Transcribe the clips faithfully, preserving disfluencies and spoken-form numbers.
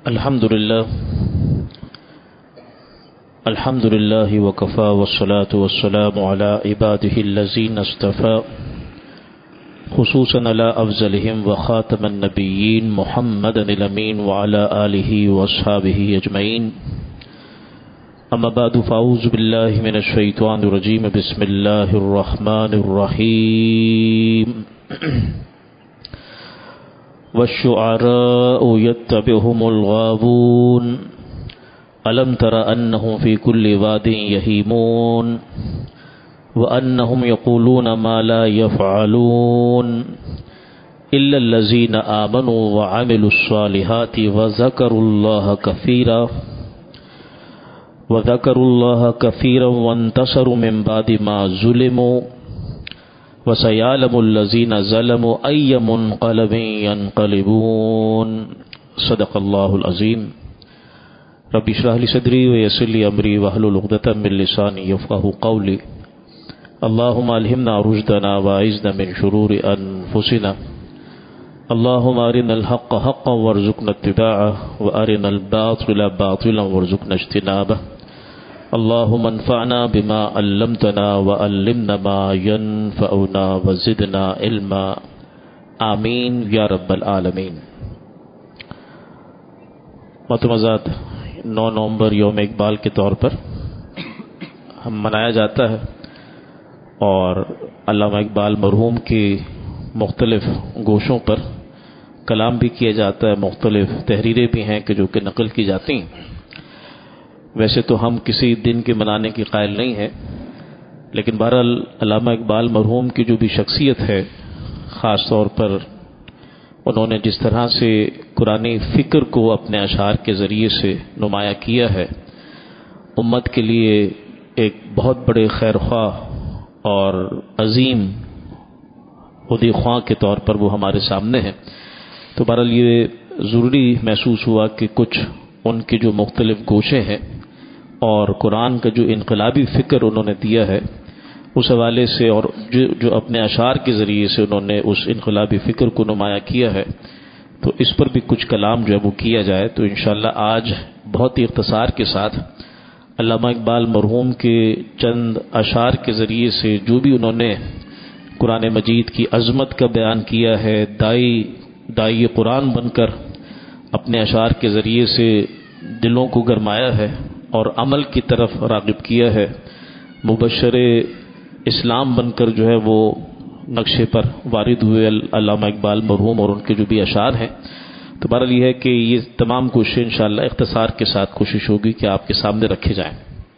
الحمد لله الحمد لله وكفى والصلاة والسلام على عباده الذين اصطفى خصوصا على أفضلهم وخاتم النبيين محمد الأمين وعلى آله وأصحابه أجمعين. أما بعد فأعوذ بالله من الشيطان الرجيم. بسم الله الرحمن الرحيم. والشعراء يتبعهم الغاوون ألم تر أنهم في كل واد يهيمون وأنهم يقولون ما لا يفعلون إلا الذين آمنوا وعملوا الصالحات وذكروا الله كثيرا وذكروا الله كثيرا وانتصروا من بعد ما ظلموا وسيعلم الذين ظلموا أي منقلب ينقلبون. صدق الله العظيم. رب اشرح لي صدري ويسر لي أمري واحلل عقدة من لساني يفقهوا قولي. اللهم ألهمنا رشدنا وأعذنا من شرور أنفسنا. اللهم أرنا الحق حقا وارزقنا اتباعه وأرنا الباطل باطلا وارزقنا اجتنابه. اللهم انفعنا بما علمتنا وعلمنا ما ينفعنا وزدنا علما. آمین یا رب العالمین. محترم حضرات، نو نومبر یوم اقبال کے طور پر ہم منایا جاتا ہے اور علامہ اقبال مرحوم کی مختلف گوشوں پر کلام بھی کیا جاتا ہے، مختلف تحریریں بھی ہیں کہ جو کہ نقل کی جاتی ہیں. ویسے تو ہم کسی دن کے منانے کی قائل نہیں ہیں، لیکن بہرحال علامہ اقبال مرحوم کی جو بھی شخصیت ہے، خاص طور پر انہوں نے جس طرح سے قرآن فکر کو اپنے اشعار کے ذریعے سے نمایاں کیا ہے، امت کے لیے ایک بہت بڑے خیر خواہ اور عظیم خودی خواہ کے طور پر وہ ہمارے سامنے ہیں. تو بہرحال یہ ضروری محسوس ہوا کہ کچھ ان کی جو مختلف گوشے ہیں اور قرآن کا جو انقلابی فکر انہوں نے دیا ہے، اس حوالے سے اور جو, جو اپنے اشعار کے ذریعے سے انہوں نے اس انقلابی فکر کو نمایاں کیا ہے، تو اس پر بھی کچھ کلام جو ہے وہ کیا جائے. تو انشاءاللہ آج بہت ہی اختصار کے ساتھ علامہ اقبال مرحوم کے چند اشعار کے ذریعے سے جو بھی انہوں نے قرآن مجید کی عظمت کا بیان کیا ہے، دائی دائی قرآن بن کر اپنے اشعار کے ذریعے سے دلوں کو گرمایا ہے اور عمل کی طرف راغب کیا ہے، مبشر اسلام بن کر جو ہے وہ نقشے پر وارد ہوئے علامہ اقبال مرحوم اور ان کے جو بھی اشعار ہیں. تو بہرحال یہ ہے کہ یہ تمام کوششیں انشاءاللہ اختصار کے ساتھ کوشش ہوگی کہ آپ کے سامنے رکھے جائیں.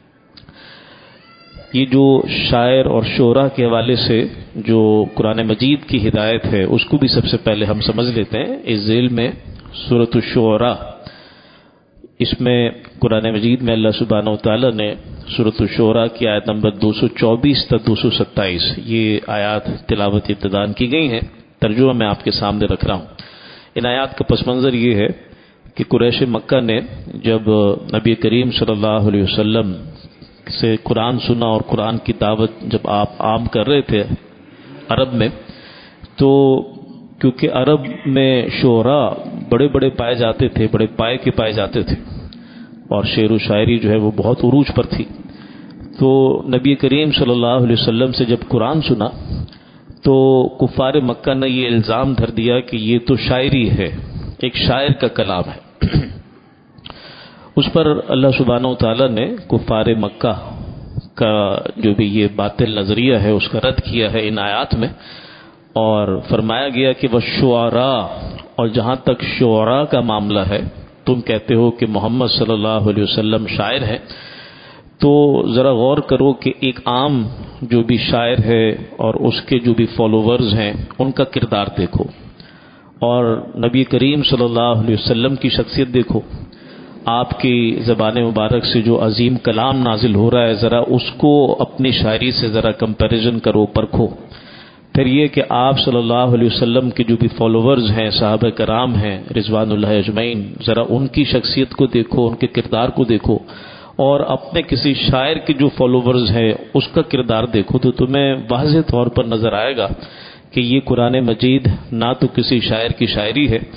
یہ جو شاعر اور شعراء کے حوالے سے جو قرآن مجید کی ہدایت ہے، اس کو بھی سب سے پہلے ہم سمجھ لیتے ہیں. اس ذیل میں سورۃ الشعراء، اس میں قرآن مجید میں اللہ سبحانہ و تعالی نے سورۃ الشعراء کی آیت نمبر دو سو چوبیس تا دو سو ستائیس یہ آیات تلاوت ابتدان کی گئی ہیں. ترجمہ میں آپ کے سامنے رکھ رہا ہوں. ان آیات کا پس منظر یہ ہے کہ قریش مکہ نے جب نبی کریم صلی اللہ علیہ وسلم سے قرآن سنا اور قرآن کی دعوت جب آپ عام کر رہے تھے عرب میں، تو کیونکہ عرب میں شعراء بڑے بڑے پائے جاتے تھے، بڑے پائے کے پائے جاتے تھے اور شعر و شاعری جو ہے وہ بہت عروج پر تھی. تو نبی کریم صلی اللہ علیہ وسلم سے جب قرآن سنا تو کفار مکہ نے یہ الزام دھر دیا کہ یہ تو شاعری ہے، ایک شاعر کا کلام ہے. اس پر اللہ سبحانہ و تعالیٰ نے کفار مکہ کا جو بھی یہ باطل نظریہ ہے اس کا رد کیا ہے ان آیات میں، اور فرمایا گیا کہ وہ شعراء، اور جہاں تک شعراء کا معاملہ ہے، تم کہتے ہو کہ محمد صلی اللہ علیہ وسلم شاعر ہیں، تو ذرا غور کرو کہ ایک عام جو بھی شاعر ہے اور اس کے جو بھی فالوورز ہیں ان کا کردار دیکھو، اور نبی کریم صلی اللہ علیہ وسلم کی شخصیت دیکھو. آپ کی زبان مبارک سے جو عظیم کلام نازل ہو رہا ہے، ذرا اس کو اپنی شاعری سے ذرا کمپیریزن کرو، پرکھو. پھر یہ کہ آپ صلی اللہ علیہ وسلم کے جو بھی فالوورز ہیں، صحابہ کرام ہیں رضوان اللہ اجمعین، ذرا ان کی شخصیت کو دیکھو، ان کے کردار کو دیکھو، اور اپنے کسی شاعر کے جو فالوورز ہیں اس کا کردار دیکھو، تو تمہیں واضح طور پر نظر آئے گا کہ یہ قرآن مجید نہ تو کسی شاعر کی شاعری ہے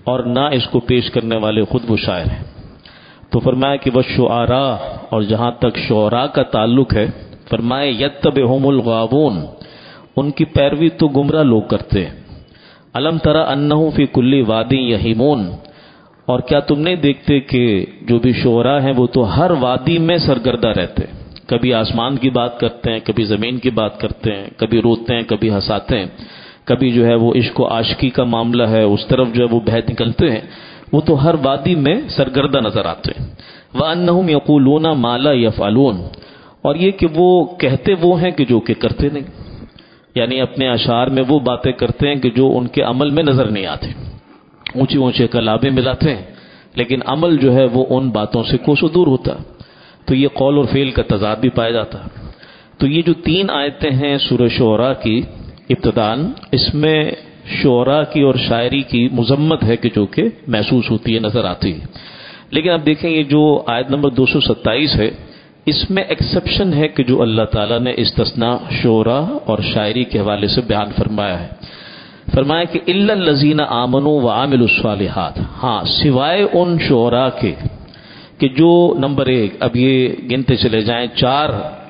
اور نہ اس کو پیش کرنے والے خود وہ شاعر ہیں۔ تو فرمایا کہ والشعراء، اور جہاں تک شعراء کا تعلق ہے فرمایا یتبعہم الغاوون، ان کی پیروی تو گمراہ لوگ کرتے ہیں۔ الم تری انہم فی کل وادی یہیمون، اور کیا تم نہیں دیکھتے کہ جو بھی شعراء ہیں وہ تو ہر وادی میں سرگردہ رہتے ہیں، کبھی آسمان کی بات کرتے ہیں، کبھی زمین کی بات کرتے ہیں، کبھی روتے ہیں، کبھی ہنساتے ہیں، کبھی جو ہے وہ عشق و عاشقی کا معاملہ ہے اس طرف جو ہے وہ بہہ نکلتے ہیں، وہ تو ہر وادی میں سرگردہ نظر آتے ہیں۔ وَأَنَّهُمْ يَقُولُونَ مَا لَا يَفْعَلُونَ، اور یہ کہ وہ کہتے وہ ہیں کہ جو کہ کرتے نہیں، یعنی اپنے اشعار میں وہ باتیں کرتے ہیں کہ جو ان کے عمل میں نظر نہیں آتے، اونچے اونچے کلامیں ملاتے ہیں لیکن عمل جو ہے وہ ان باتوں سے کوسوں دور ہوتا ہے۔ تو یہ قول اور فعل کا تضاد بھی پایا جاتا ہے۔ تو یہ جو تین آیتیں ہیں سورہ شعراء کی ابتداءً، اس میں شعراء کی اور شاعری کی مذمت ہے کہ جو کہ محسوس ہوتی ہے، نظر آتی ہے۔ لیکن اب دیکھیں یہ جو آیت نمبر دو سو ستائیس ہے، اس میں ایکسیپشن ہے کہ جو اللہ تعالیٰ نے استثناء شعراء اور شاعری کے حوالے سے بیان فرمایا ہے۔ فرمایا کہ الا الذین آمنوا وعملوا الصالحات، ہاں سوائے ان شعراء کے کہ جو نمبر ایک، اب یہ گنتے چلے جائیں، چار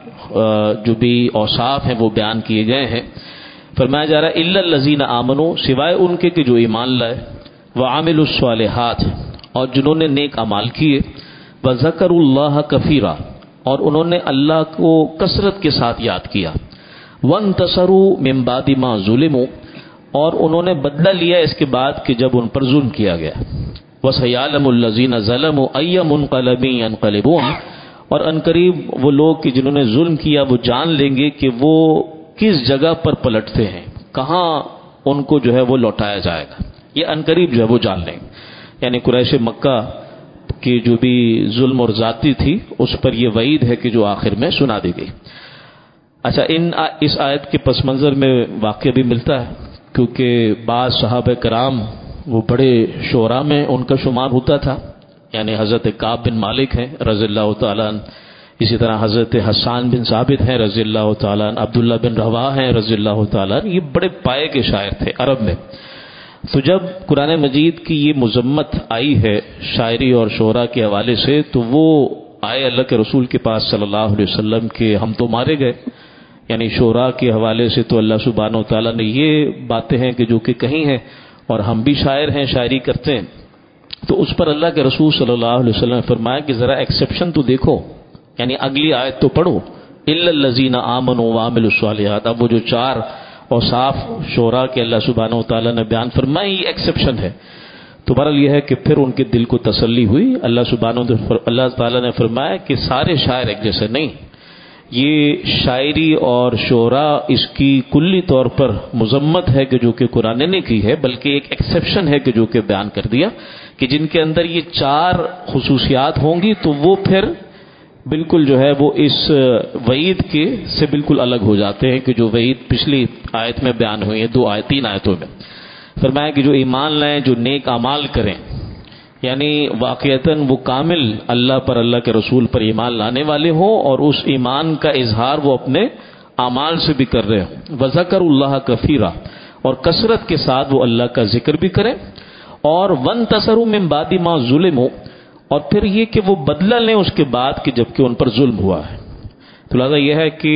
جو بھی اوصاف ہیں وہ بیان کیے گئے ہیں۔ فرمایا جا رہا ہے الا الذین آمنوا، سوائے ان کے کہ جو ایمان لائے، وعملوا الصالحات، اور جنہوں نے نیک اعمال کیے، وذکروا اللہ کثیرا، اور انہوں نے اللہ کو کثرت کے ساتھ یاد کیا، وانتصروا من بعد ما ظلموا، اور انہوں نے بدلہ لیا اس کے بعد کہ جب ان پر ظلم کیا گیا، وسيعلم الذين ظلموا أي منقلب ينقلبون، اور عنقریب وہ لوگ کہ جنہوں نے ظلم کیا وہ جان لیں گے کہ وہ کس جگہ پر پلٹتے ہیں، کہاں ان کو جو ہے وہ لوٹایا جائے گا، یہ عنقریب جو ہے وہ جان لیں گے۔ یعنی قریش مکہ کی جو بھی ظلم اور ذاتی تھی اس پر یہ وعید ہے کہ جو آخر میں سنا دی گئی۔ اچھا، ان اس آیت کے پس منظر میں واقعہ بھی ملتا ہے، کیونکہ بعض صحابہ کرام وہ بڑے شعراء میں ان کا شمار ہوتا تھا، یعنی حضرت کعب بن مالک ہیں رضی اللہ تعالیٰ عنہ، اسی طرح حضرت حسان بن ثابت ہیں رضی اللہ تعالیٰ عنہ، عبداللہ بن رواح ہیں رضی اللہ تعالیٰ عنہ، یہ بڑے پائے کے شاعر تھے عرب میں۔ تو جب قرآن مجید کی یہ مذمت آئی ہے شاعری اور شعراء کے حوالے سے، تو وہ آئے اللہ کے رسول کے پاس صلی اللہ علیہ وسلم کہ ہم تو مارے گئے، یعنی شعراء کے حوالے سے تو اللہ سبحانہ و تعالیٰ نے یہ باتیں ہیں کہ جو کہ کہیں ہیں، اور ہم بھی شاعر ہیں، شاعری کرتے ہیں۔ تو اس پر اللہ کے رسول صلی اللہ علیہ وسلم نے فرمایا کہ ذرا ایکسیپشن تو دیکھو، یعنی اگلی آیت تو پڑھو، الا الذین آمنوا وعملوا الصالحات۔ اب وہ جو چار اوصاف شعراء کے اللہ سبحانہ و تعالیٰ نے بیان فرمائی، یہ ایکسیپشن ہے۔ تو بہرحال یہ ہے کہ پھر ان کے دل کو تسلی ہوئی، اللہ سبحانہ اللہ تعالیٰ نے فرمایا کہ سارے شاعر ایک جیسے نہیں، یہ شاعری اور شعراء اس کی کلی طور پر مذمت ہے کہ جو کہ قرآن نے کی ہے، بلکہ ایک ایکسیپشن ہے کہ جو کہ بیان کر دیا کہ جن کے اندر یہ چار خصوصیات ہوں گی تو وہ پھر بالکل جو ہے وہ اس وعید کے سے بالکل الگ ہو جاتے ہیں کہ جو وعید پچھلی آیت میں بیان ہوئی ہے، دو آیت تین آیتوں میں۔ فرمایا کہ جو ایمان لائیں، جو نیک اعمال کریں، یعنی واقعتاً وہ کامل اللہ پر، اللہ کے رسول پر ایمان لانے والے ہوں، اور اس ایمان کا اظہار وہ اپنے اعمال سے بھی کر رہے ہوں۔ وذکروا اللہ کثیرا، اور کثرت کے ساتھ وہ اللہ کا ذکر بھی کریں، اور وانتصروا من بعد ما ظلموا، اور پھر یہ کہ وہ بدلہ لیں اس کے بعد کہ جب کہ ان پر ظلم ہوا ہے۔ تو لہذا یہ ہے کہ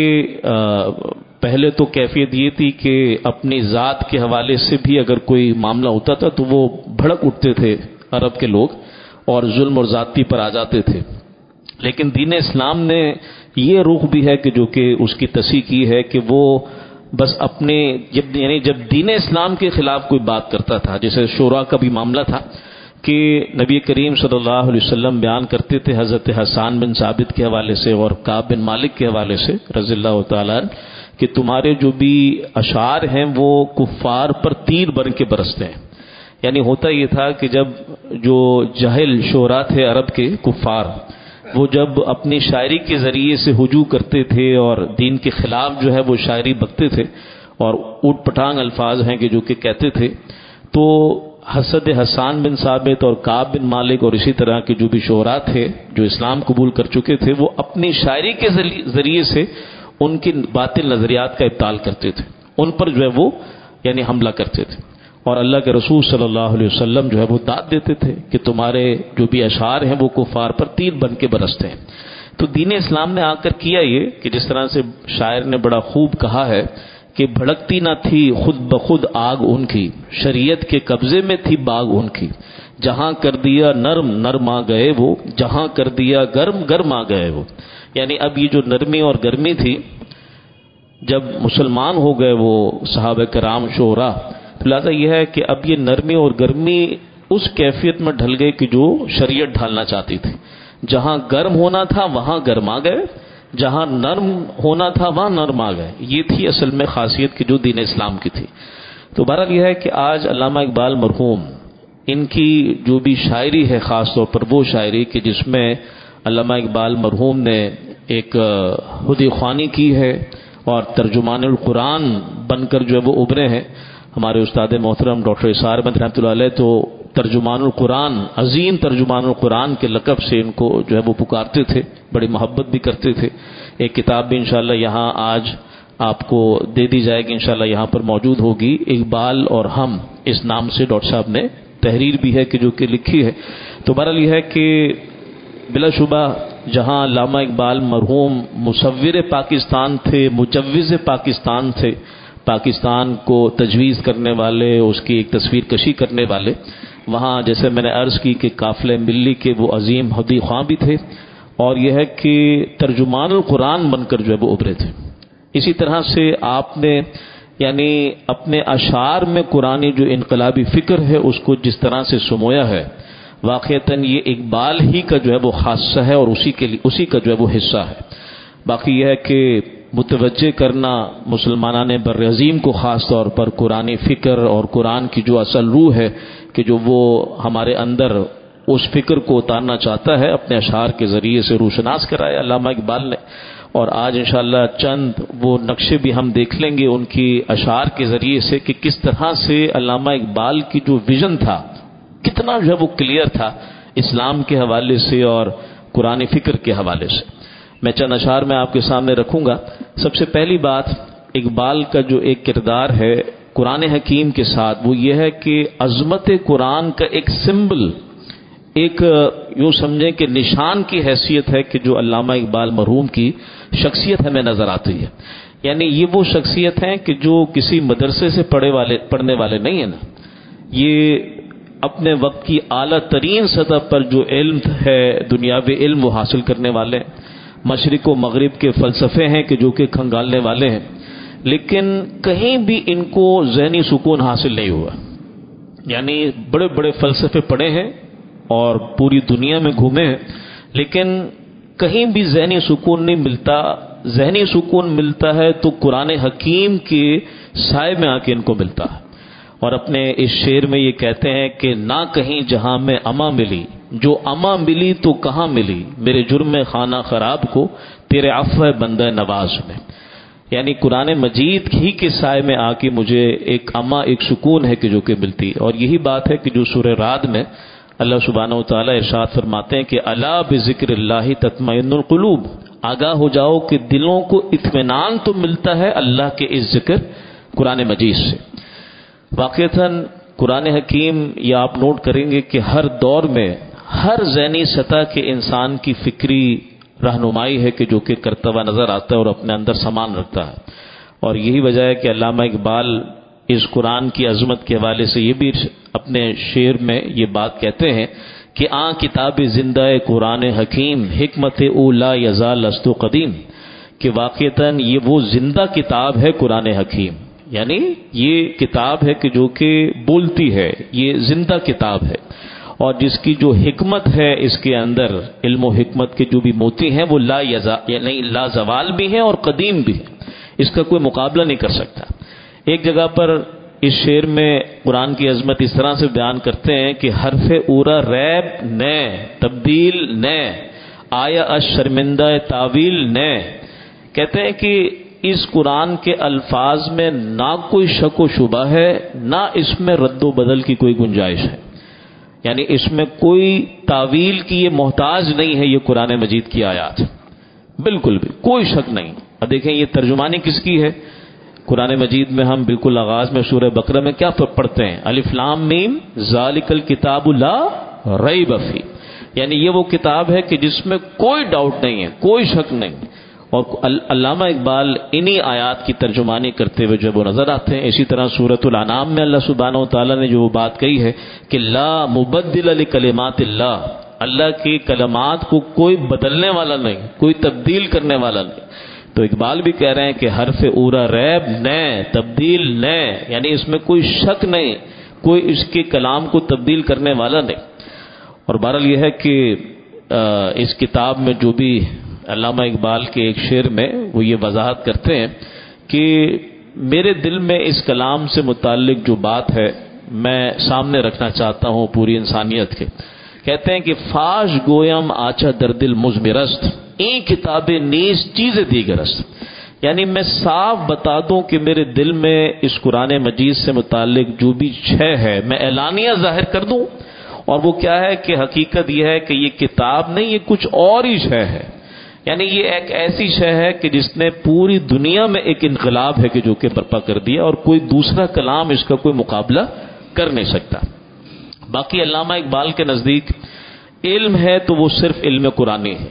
پہلے تو کیفیت یہ تھی کہ اپنی ذات کے حوالے سے بھی اگر کوئی معاملہ ہوتا تھا تو وہ بھڑک اٹھتے تھے عرب کے لوگ اور ظلم اور زیادتی پر آ جاتے تھے، لیکن دین اسلام نے یہ رخ بھی ہے کہ جو کہ اس کی تصحیح کی ہے کہ وہ بس اپنے جب یعنی جب دین اسلام کے خلاف کوئی بات کرتا تھا، جیسے شعراء کا بھی معاملہ تھا کہ نبی کریم صلی اللہ علیہ وسلم بیان کرتے تھے حضرت حسان بن ثابت کے حوالے سے اور کعب بن مالک کے حوالے سے رضی اللہ تعالیٰ عنہ کہ تمہارے جو بھی اشعار ہیں وہ کفار پر تیر بن کے برستے ہیں۔ یعنی ہوتا یہ تھا کہ جب جو جاہل شعراء تھے عرب کے کفار، وہ جب اپنی شاعری کے ذریعے سے ہجوم کرتے تھے اور دین کے خلاف جو ہے وہ شاعری بکتے تھے اور اوٹ پٹانگ الفاظ ہیں کہ جو کہ کہتے تھے، تو حضرت حسان بن ثابت اور کعب بن مالک اور اسی طرح کے جو بھی شعراء تھے جو اسلام قبول کر چکے تھے، وہ اپنی شاعری کے ذریعے سے ان کی باطل نظریات کا ابطال کرتے تھے، ان پر جو ہے وہ یعنی حملہ کرتے تھے، اور اللہ کے رسول صلی اللہ علیہ وسلم جو ہے وہ داد دیتے تھے کہ تمہارے جو بھی اشعار ہیں وہ کفار پر تیر بن کے برستے ہیں۔ تو دین اسلام نے آ کر کیا یہ کہ جس طرح سے شاعر نے بڑا خوب کہا ہے کہ بھڑکتی نہ تھی خود بخود آگ ان کی، شریعت کے قبضے میں تھی باغ ان کی، جہاں کر دیا نرم نرم آ گئے وہ، جہاں کر دیا گرم گرم آ گئے وہ۔ یعنی اب یہ جو نرمی اور گرمی تھی، جب مسلمان ہو گئے وہ صحابہ کرام شعراء، لہٰذا یہ ہے کہ اب یہ نرمی اور گرمی اس کیفیت میں ڈھل گئی کہ جو شریعت ڈھالنا چاہتی تھی۔ جہاں گرم ہونا تھا وہاں گرم آ گئے، جہاں نرم ہونا تھا وہاں نرم آ گئے۔ یہ تھی اصل میں خاصیت کی جو دین اسلام کی تھی۔ تو بہرحال یہ ہے کہ آج علامہ اقبال مرحوم، ان کی جو بھی شاعری ہے، خاص طور پر وہ شاعری کہ جس میں علامہ اقبال مرحوم نے ایک خودی خوانی کی ہے اور ترجمان القرآن بن کر جو ہے وہ ابھرے ہیں۔ ہمارے استاد محترم ڈاکٹر اسحاق احمد رحمۃ اللہ علیہ تو ترجمان القرآن، عظیم ترجمان القرآن کے لقب سے ان کو جو ہے وہ پکارتے تھے، بڑی محبت بھی کرتے تھے۔ ایک کتاب بھی انشاءاللہ یہاں آج آپ کو دے دی جائے گی، انشاءاللہ یہاں پر موجود ہوگی، اقبال اور ہم اس نام سے ڈاکٹر صاحب نے تحریر بھی ہے کہ جو کہ لکھی ہے۔ تو بہرحال یہ ہے کہ بلا شبہ جہاں علامہ اقبال مرحوم مصور پاکستان تھے، مجوز پاکستان تھے، پاکستان کو تجویز کرنے والے، اس کی ایک تصویر کشی کرنے والے، وہاں جیسے میں نے عرض کی کہ قافلہ ملی کے وہ عظیم ہدی خواں بھی تھے، اور یہ ہے کہ ترجمان القرآن بن کر جو ہے وہ ابھرے تھے۔ اسی طرح سے آپ نے یعنی اپنے اشعار میں قرآنی جو انقلابی فکر ہے اس کو جس طرح سے سمویا ہے، واقعتاً یہ اقبال ہی کا جو ہے وہ خاصہ ہے اور اسی کے لیے اسی کا جو ہے وہ حصہ ہے۔ باقی یہ ہے کہ متوجہ کرنا مسلمانان بر عظیم کو خاص طور پر قرآنی فکر اور قرآن کی جو اصل روح ہے کہ جو وہ ہمارے اندر اس فکر کو اتارنا چاہتا ہے، اپنے اشعار کے ذریعے سے روشناس کرایا علامہ اقبال نے۔ اور آج انشاءاللہ چند وہ نقشے بھی ہم دیکھ لیں گے ان کی اشعار کے ذریعے سے کہ کس طرح سے علامہ اقبال کی جو ویژن تھا کتنا جو ہے وہ کلیئر تھا اسلام کے حوالے سے اور قرآن فکر کے حوالے سے۔ میں چند اشعار میں آپ کے سامنے رکھوں گا۔ سب سے پہلی بات اقبال کا جو ایک کردار ہے قرآن حکیم کے ساتھ، وہ یہ ہے کہ عظمت قرآن کا ایک سمبل، ایک یوں سمجھیں کہ نشان کی حیثیت ہے کہ جو علامہ اقبال مرحوم کی شخصیت ہمیں نظر آتی ہے۔ یعنی یہ وہ شخصیت ہیں کہ جو کسی مدرسے سے پڑھے والے پڑھنے والے نہیں ہیں نا، یہ اپنے وقت کی اعلیٰ ترین سطح پر جو علم ہے، دنیاوی علم وہ حاصل کرنے والے ہیں، مشرق و مغرب کے فلسفے ہیں کہ جو کہ کھنگالنے والے ہیں، لیکن کہیں بھی ان کو ذہنی سکون حاصل نہیں ہوا۔ یعنی بڑے بڑے فلسفے پڑھے ہیں اور پوری دنیا میں گھومے ہیں، لیکن کہیں بھی ذہنی سکون نہیں ملتا۔ ذہنی سکون ملتا ہے تو قرآن حکیم کے سائے میں آ کے ان کو ملتا ہے۔ اور اپنے اس شعر میں یہ کہتے ہیں کہ نہ کہیں جہاں میں اما ملی، جو اما ملی تو کہاں ملی، میرے جرم خانہ خراب کو تیرے عفو بندہ نواز میں۔ یعنی قرآن مجید ہی کے سائے میں آ کے مجھے ایک اما، ایک سکون ہے کہ جو کہ ملتی۔ اور یہی بات ہے کہ جو سورہ رعد میں اللہ سبحانہ و تعالیٰ ارشاد فرماتے ہیں کہ الا بذکر اللہ تطمئن القلوب، آگاہ ہو جاؤ کہ دلوں کو اطمینان تو ملتا ہے اللہ کے اس ذکر قرآن مجید سے۔ واقعتاً قرآن حکیم یہ آپ نوٹ کریں گے کہ ہر دور میں ہر ذہنی سطح کے انسان کی فکری رہنمائی ہے کہ جو کہ کرتا ہوا نظر آتا ہے اور اپنے اندر سامان رکھتا ہے۔ اور یہی وجہ ہے کہ علامہ اقبال اس قرآن کی عظمت کے حوالے سے یہ بھی اپنے شعر میں یہ بات کہتے ہیں کہ آن کتاب زندہ قرآن حکیم، حکمت اولا یزال است قدیم، کہ واقعتاً یہ وہ زندہ کتاب ہے قرآن حکیم، یعنی یہ کتاب ہے کہ جو کہ بولتی ہے، یہ زندہ کتاب ہے، اور جس کی جو حکمت ہے اس کے اندر، علم و حکمت کے جو بھی موتی ہیں وہ لا یزال یعنی لا زوال بھی ہیں اور قدیم بھی ہیں، اس کا کوئی مقابلہ نہیں کر سکتا۔ ایک جگہ پر اس شعر میں قرآن کی عظمت اس طرح سے بیان کرتے ہیں کہ حرف اورا ریب نئے، تبدیل نئے، آیا اش شرمندہ تعویل نئے۔ کہتے ہیں کہ اس قرآن کے الفاظ میں نہ کوئی شک و شبہ ہے، نہ اس میں رد و بدل کی کوئی گنجائش ہے، یعنی اس میں کوئی تعویل کی یہ محتاج نہیں ہے یہ قرآن مجید کی آیات، بالکل بھی کوئی شک نہیں۔ اب دیکھیں یہ ترجمانی کس کی ہے؟ قرآن مجید میں ہم بالکل آغاز میں سورہ بقرہ میں کیا پڑھتے ہیں؟ الف لام میم ذالک الکتاب لا ریب فیہ، یعنی یہ وہ کتاب ہے کہ جس میں کوئی ڈاؤٹ نہیں ہے، کوئی شک نہیں. اور علامہ اقبال انہی آیات کی ترجمانی کرتے ہوئے جب وہ نظر آتے ہیں. اسی طرح سورۃ الانعام میں اللہ سبحانہ و تعالیٰ نے جو وہ بات کہی ہے کہ لا مبدل لکلمات اللہ، اللہ کی کلمات کو کوئی بدلنے والا نہیں، کوئی تبدیل کرنے والا نہیں. تو اقبال بھی کہہ رہے ہیں کہ حرف اورا ریب نئے تبدیل نئے، یعنی اس میں کوئی شک نہیں، کوئی اس کے کلام کو تبدیل کرنے والا نہیں. اور بہرحال یہ ہے کہ اس کتاب میں جو بھی علامہ اقبال کے ایک شعر میں وہ یہ وضاحت کرتے ہیں کہ میرے دل میں اس کلام سے متعلق جو بات ہے میں سامنے رکھنا چاہتا ہوں پوری انسانیت کے. کہتے ہیں کہ فاش گویم آچا در دل مزمرست این کتاب نیز چیز دیگرست، یعنی میں صاف بتا دوں کہ میرے دل میں اس قرآن مجید سے متعلق جو بھی شے ہے میں اعلانیہ ظاہر کر دوں. اور وہ کیا ہے کہ حقیقت یہ ہے کہ یہ کتاب نہیں، یہ کچھ اور ہی شے ہے. یعنی یہ ایک ایسی شے ہے کہ جس نے پوری دنیا میں ایک انقلاب ہے کہ جو کہ برپا کر دیا، اور کوئی دوسرا کلام اس کا کوئی مقابلہ کر نہیں سکتا. باقی علامہ اقبال کے نزدیک علم ہے تو وہ صرف علم قرآنی ہے،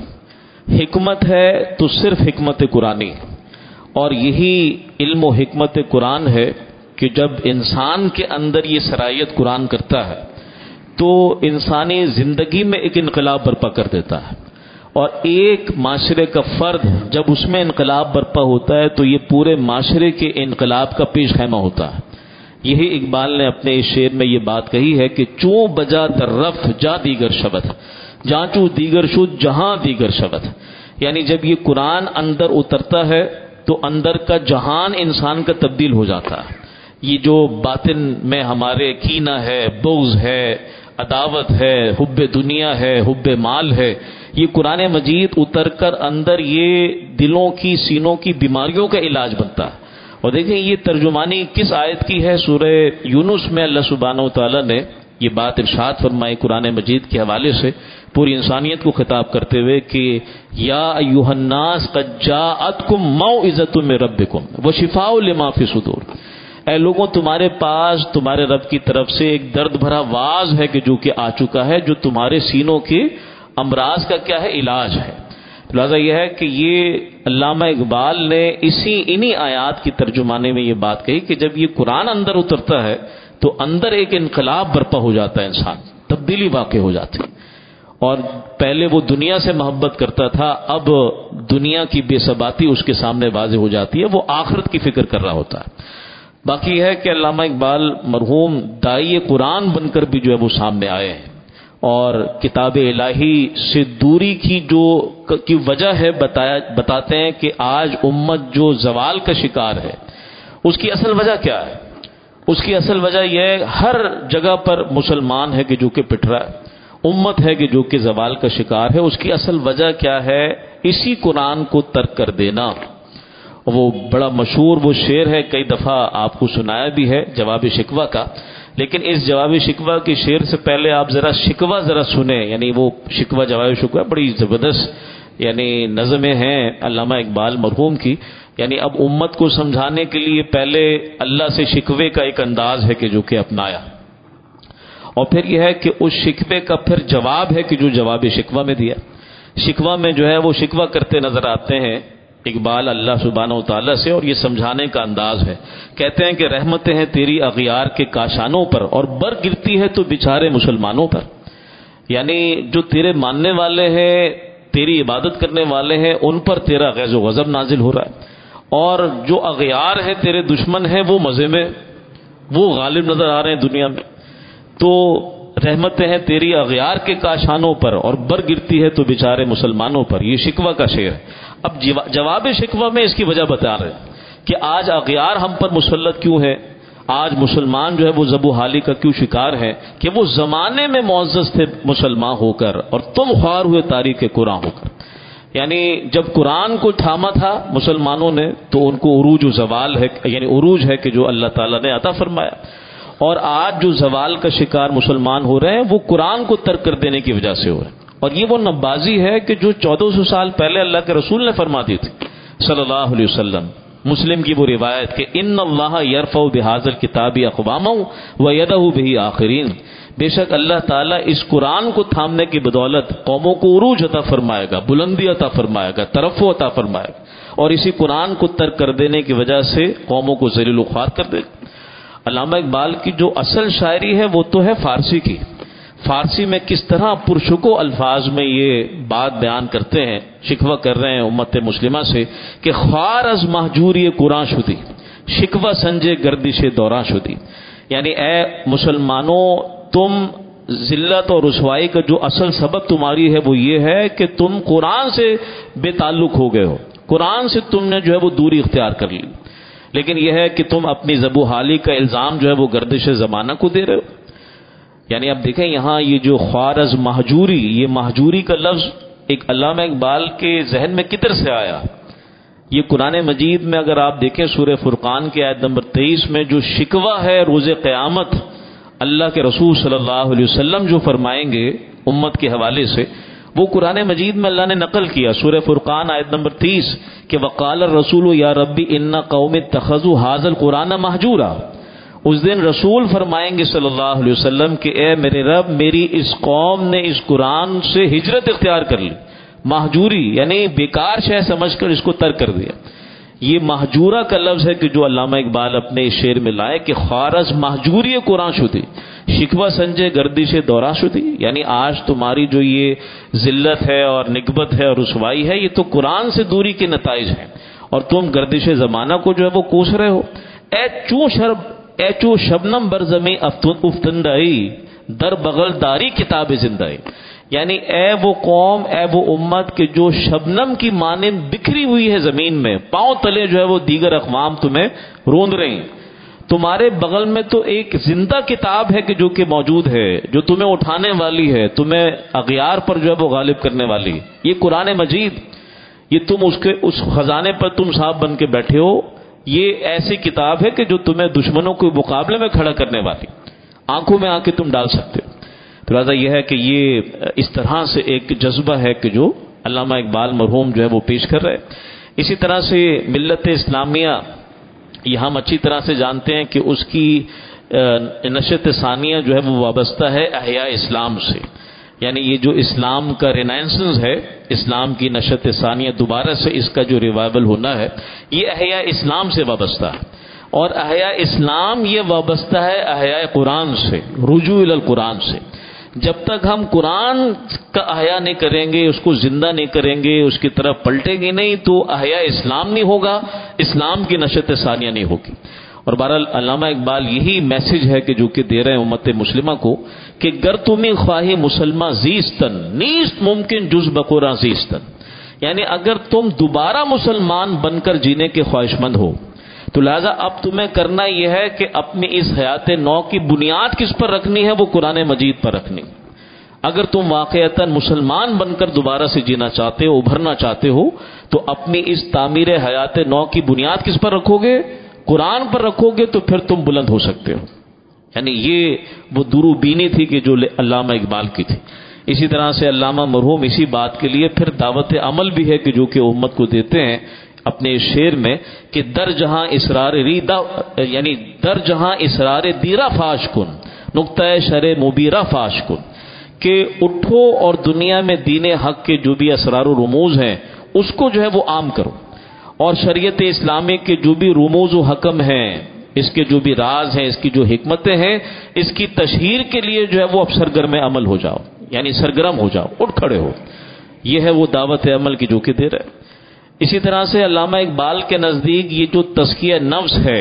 حکمت ہے تو صرف حکمت قرآنی ہے. اور یہی علم و حکمت قرآن ہے کہ جب انسان کے اندر یہ صلاحیت قرآن کرتا ہے تو انسانی زندگی میں ایک انقلاب برپا کر دیتا ہے. اور ایک معاشرے کا فرد جب اس میں انقلاب برپا ہوتا ہے تو یہ پورے معاشرے کے انقلاب کا پیش خیمہ ہوتا ہے. یہی اقبال نے اپنے اس شعر میں یہ بات کہی ہے کہ چوں بجا در رفت جا دیگر شبد، جہاں چوں دیگر شد جہاں دیگر شبد. یعنی جب یہ قرآن اندر اترتا ہے تو اندر کا جہان انسان کا تبدیل ہو جاتا ہے. یہ جو باطن میں ہمارے کینہ ہے، بغض ہے، عداوت ہے، حب دنیا ہے، حب مال ہے، یہ قرآن مجید اتر کر اندر یہ دلوں کی سینوں کی بیماریوں کا علاج بنتا ہے. اور دیکھیں یہ ترجمانی کس آیت کی ہے؟ سورہ یونس میں اللہ سبحانہ و تعالیٰ نے یہ بات ارشاد فرمائی قرآن مجید کے حوالے سے پوری انسانیت کو خطاب کرتے ہوئے کہ یا ایھا الناس قد جاءتکم موعظۃ من ربکم وشفاء لما فی الصدور، اے لوگوں تمہارے پاس تمہارے رب کی طرف سے ایک درد بھرا واعظ ہے کہ جو کہ آ چکا ہے، جو تمہارے سینوں کے امراض کا کیا ہے؟ علاج ہے. لہٰذا یہ ہے کہ یہ علامہ اقبال نے اسی انہی آیات کی ترجمانے میں یہ بات کہی کہ جب یہ قرآن اندر اترتا ہے تو اندر ایک انقلاب برپا ہو جاتا ہے، انسان تبدیلی واقع ہو جاتی ہے. اور پہلے وہ دنیا سے محبت کرتا تھا، اب دنیا کی بے ثباتی اس کے سامنے واضح ہو جاتی ہے، وہ آخرت کی فکر کر رہا ہوتا ہے. باقی ہے کہ علامہ اقبال مرحوم داعی قرآن بن کر بھی جو ہے وہ سامنے آئے ہیں، اور کتاب الہی سے دوری کی جو کی وجہ ہے بتایا بتاتے ہیں کہ آج امت جو زوال کا شکار ہے اس کی اصل وجہ کیا ہے؟ اس کی اصل وجہ یہ ہے ہر جگہ پر مسلمان ہے کہ جو کہ پٹ رہا ہے، امت ہے کہ جو کہ زوال کا شکار ہے. اس کی اصل وجہ کیا ہے؟ اسی قرآن کو ترک کر دینا. وہ بڑا مشہور وہ شعر ہے، کئی دفعہ آپ کو سنایا بھی ہے، جواب شکوہ کا. لیکن اس جواب شکوہ کے شعر سے پہلے آپ ذرا شکوہ ذرا سنیں. یعنی وہ شکوہ جواب شکوہ بڑی زبردست یعنی نظمیں ہیں علامہ اقبال مرحوم کی. یعنی اب امت کو سمجھانے کے لیے پہلے اللہ سے شکوے کا ایک انداز ہے کہ جو کہ اپنایا، اور پھر یہ ہے کہ اس شکوے کا پھر جواب ہے کہ جو جواب شکوہ میں دیا. شکوہ میں جو ہے وہ شکوہ کرتے نظر آتے ہیں اقبال اللہ سبحانہ و تعالیٰ سے، اور یہ سمجھانے کا انداز ہے. کہتے ہیں کہ رحمتیں ہیں تیری اغیار کے کاشانوں پر، اور بر گرتی ہے تو بیچارے مسلمانوں پر. یعنی جو تیرے ماننے والے ہیں، تیری عبادت کرنے والے ہیں، ان پر تیرا غیظ و غضب نازل ہو رہا ہے. اور جو اغیار ہیں تیرے دشمن ہیں وہ مزے میں وہ غالب نظر آ رہے ہیں دنیا میں. تو رحمتیں ہیں تیری اغیار کے کاشانوں پر، اور بر گرتی ہے تو بیچارے مسلمانوں پر. یہ شکوہ کا شعر ہے. اب جواب شکوہ میں اس کی وجہ بتا رہے ہیں کہ آج اغیار ہم پر مسلط کیوں ہے، آج مسلمان جو ہے وہ ذب و حالی کا کیوں شکار ہے، کہ وہ زمانے میں معزز تھے مسلمان ہو کر اور تم خوار ہوئے تاریخ قرآن ہو کر. یعنی جب قرآن کو تھاما تھا مسلمانوں نے تو ان کو عروج و زوال ہے، یعنی عروج ہے کہ جو اللہ تعالیٰ نے عطا فرمایا. اور آج جو زوال کا شکار مسلمان ہو رہے ہیں وہ قرآن کو ترک کر دینے کی وجہ سے ہو رہے ہیں. اور یہ وہ نبازی ہے کہ جو چودہ سو سال پہلے اللہ کے رسول نے فرما دی تھی صلی اللہ علیہ وسلم. مسلم کی وہ روایت کہ ان اللہ یرفع بہذا الکتاب اقواما ویدع بہ آخرین، بے شک اللہ تعالیٰ اس قرآن کو تھامنے کی بدولت قوموں کو عروج عطا فرمائے گا، بلندی عطا فرمائے گا، ترفع عطا فرمائے گا، اور اسی قرآن کو ترک کر دینے کی وجہ سے قوموں کو ذلیل و خوار کر دے گا۔ علامہ اقبال کی جو اصل شاعری ہے وہ تو ہے فارسی کی، فارسی میں کس طرح پرشکو الفاظ میں یہ بات بیان کرتے ہیں، شکوہ کر رہے ہیں امت مسلمہ سے کہ خوار از مہجوری قرآن شدی، شکوہ سنجے گردش دوراں شدی، یعنی اے مسلمانوں تم ذلت اور رسوائی کا جو اصل سبب تمہاری ہے وہ یہ ہے کہ تم قرآن سے بے تعلق ہو گئے ہو، قرآن سے تم نے جو ہے وہ دوری اختیار کر لی، لیکن یہ ہے کہ تم اپنی ذب و حالی کا الزام جو ہے وہ گردش زمانہ کو دے رہے ہو۔ یعنی اب دیکھیں یہاں یہ جو خوار از مہجوری، یہ مہجوری کا لفظ ایک علامہ اقبال کے ذہن میں کدھر سے آیا؟ یہ قرآن مجید میں اگر آپ دیکھیں سورہ فرقان کی آیت نمبر تیئیس میں جو شکوہ ہے روز قیامت اللہ کے رسول صلی اللہ علیہ وسلم جو فرمائیں گے امت کے حوالے سے، وہ قرآن مجید میں اللہ نے نقل کیا۔ سورہ فرقان آیت نمبر تیس کہ وقال الرسول یا ربی ان قوم اتخذوا ھذا القرآن مہجورا، اس دن رسول فرمائیں گے صلی اللہ علیہ وسلم کہ اے میرے رب میری اس قوم نے اس قرآن سے ہجرت اختیار کر لی، مہجوری یعنی بیکار شے سمجھ کر اس کو ترک کر دیا۔ یہ مہجورہ کا لفظ ہے کہ جو علامہ اقبال اپنے اس شعر میں لائے کہ خارج مہجوری قرآن شدی، شکوہ سنجے گردش دورہ شدی، یعنی آج تمہاری جو یہ ذلت ہے اور نکبت ہے اور رسوائی ہے یہ تو قرآن سے دوری کے نتائج ہیں، اور تم گردش زمانہ کو جو ہے وہ کوس رہے ہو۔ اے چوں شرب اے چو شبنم برزمی افتندائی در بغل داری کتاب زندائی، یعنی اے وہ قوم اے وہ امت کہ جو شبنم کی مانند بکھری ہوئی ہے زمین میں، پاؤں تلے جو ہے وہ دیگر اقوام تمہیں روند رہی، تمہارے بغل میں تو ایک زندہ کتاب ہے کہ جو کہ موجود ہے، جو تمہیں اٹھانے والی ہے، تمہیں اغیار پر جو ہے وہ غالب کرنے والی ہے، یہ قرآن مجید، یہ تم اس کے اس خزانے پر تم صاحب بن کے بیٹھے ہو، یہ ایسی کتاب ہے کہ جو تمہیں دشمنوں کے مقابلے میں کھڑا کرنے والی، آنکھوں میں آ کے تم ڈال سکتے ہو۔ تو لہٰذا یہ ہے کہ یہ اس طرح سے ایک جذبہ ہے کہ جو علامہ اقبال مرحوم جو ہے وہ پیش کر رہے۔ اسی طرح سے ملت اسلامیہ یہ ہم اچھی طرح سے جانتے ہیں کہ اس کی نشت ثانیہ جو ہے وہ وابستہ ہے احیاء اسلام سے، یعنی یہ جو اسلام کا رینائنسنس ہے، اسلام کی نشت ثانیہ دوبارہ سے اس کا جو ریوائول ہونا ہے یہ احیاء اسلام سے وابستہ ہے، اور احیاء اسلام یہ وابستہ ہے احیاء قرآن سے، رجوع الی القرآن سے۔ جب تک ہم قرآن کا احیاء نہیں کریں گے، اس کو زندہ نہیں کریں گے، اس کی طرف پلٹیں گے نہیں تو احیاء اسلام نہیں ہوگا، اسلام کی نشت ثانیہ نہیں ہوگی۔ اور بہرحال علامہ اقبال یہی میسج ہے کہ جو کہ دے رہے ہیں امت مسلمہ کو کہ گر تمہیں خواہی مسلمہ زیستن نیست ممکن جز بقرآن زیستن، یعنی اگر تم دوبارہ مسلمان بن کر جینے کے خواہش مند ہو تو لہذا اب تمہیں کرنا یہ ہے کہ اپنی اس حیات نو کی بنیاد کس پر رکھنی ہے، وہ قرآن مجید پر رکھنی۔ اگر تم واقعتاً مسلمان بن کر دوبارہ سے جینا چاہتے ہو، ابھرنا چاہتے ہو، تو اپنی اس تعمیر حیات نو کی بنیاد کس پر رکھو گے؟ قرآن پر رکھو گے تو پھر تم بلند ہو سکتے ہو۔ یعنی یہ وہ درو بینی تھی کہ جو علامہ اقبال کی تھی۔ اسی طرح سے علامہ مرحوم اسی بات کے لیے پھر دعوت عمل بھی ہے کہ جو کہ امت کو دیتے ہیں اپنے اس شعر میں کہ در جہاں اسرار ریدہ یعنی در جہاں اسرار دیرہ فاش کن نقطہ شر مبیرہ فاش کن، کہ اٹھو اور دنیا میں دین حق کے جو بھی اسرار و رموز ہیں اس کو جو ہے وہ عام کرو، اور شریعت اسلامی کے جو بھی رموز و حکم ہیں، اس کے جو بھی راز ہیں، اس کی جو حکمتیں ہیں، اس کی تشہیر کے لیے جو ہے وہ اب سرگرم عمل ہو جاؤ، یعنی سرگرم ہو جاؤ، اٹھ کھڑے ہو۔ یہ ہے وہ دعوت عمل کی جو کہ دے رہے۔ اسی طرح سے علامہ اقبال کے نزدیک یہ جو تزکیہ نفس ہے،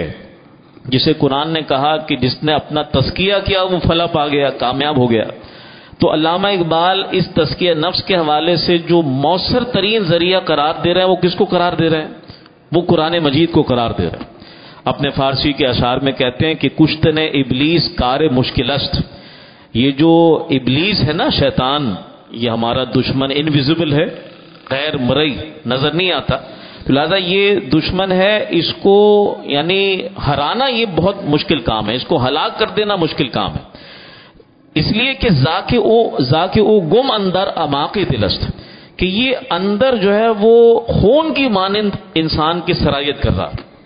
جسے قرآن نے کہا کہ جس نے اپنا تزکیہ کیا وہ فلاح پا گیا، کامیاب ہو گیا، تو علامہ اقبال اس تزکیہ نفس کے حوالے سے جو مؤثر ترین ذریعہ قرار دے رہے ہیں وہ کس کو قرار دے رہے ہیں؟ وہ قرآن مجید کو قرار دے رہے ہیں۔ اپنے فارسی کے اشعار میں کہتے ہیں کہ کشتن ابلیس کار مشکل است، یہ جو ابلیس ہے نا، شیطان، یہ ہمارا دشمن انویزیبل ہے، غیر مرئی، نظر نہیں آتا، تو لہذا یہ دشمن ہے، اس کو یعنی ہرانا یہ بہت مشکل کام ہے، اس کو ہلاک کر دینا مشکل کام ہے، اس لیے کہ ذاکے او ذاکے او گم اندر اماقی دلست، کہ یہ اندر جو ہے وہ خون کی مانند انسان کی سرایت کر رہا،